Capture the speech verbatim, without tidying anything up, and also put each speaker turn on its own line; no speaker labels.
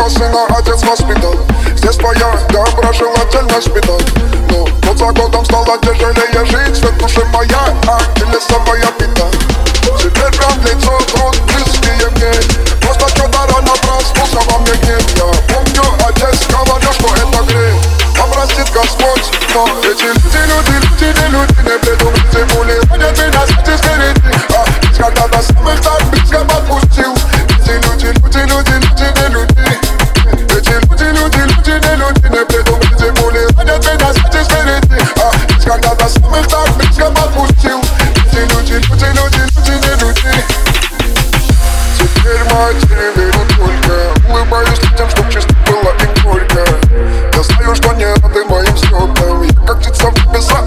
Тебя сына отец воспитал. Здесь твоя доброжелательность питал. Но год за годом стало тяжелее жить. Свет души моя, а ты лесовая пита. Теперь прям лицо, рот близкие мне. Просто что-то рано проснулся, во мне гнев. Я помню, отец говорил, что это грех. Да простит Господь, но эти люди, люди, люди, не люди, не придумайте пули. Ходят меня сзади спереди. А когда до самых так близко подпустил. Эти люди, люди, люди, люди, не люди. Эти люди, люди, люди, не люди, не придумайте пули. Ходят меня сзади спереди. А когда до самых так близко подпустил. Эти люди, люди, люди, люди, не люди. Теперь матери верю только. Улыбаюсь людям, чтоб чисто было и горько. Я знаю, что не рады моим съемкам. Я как птица в небесах.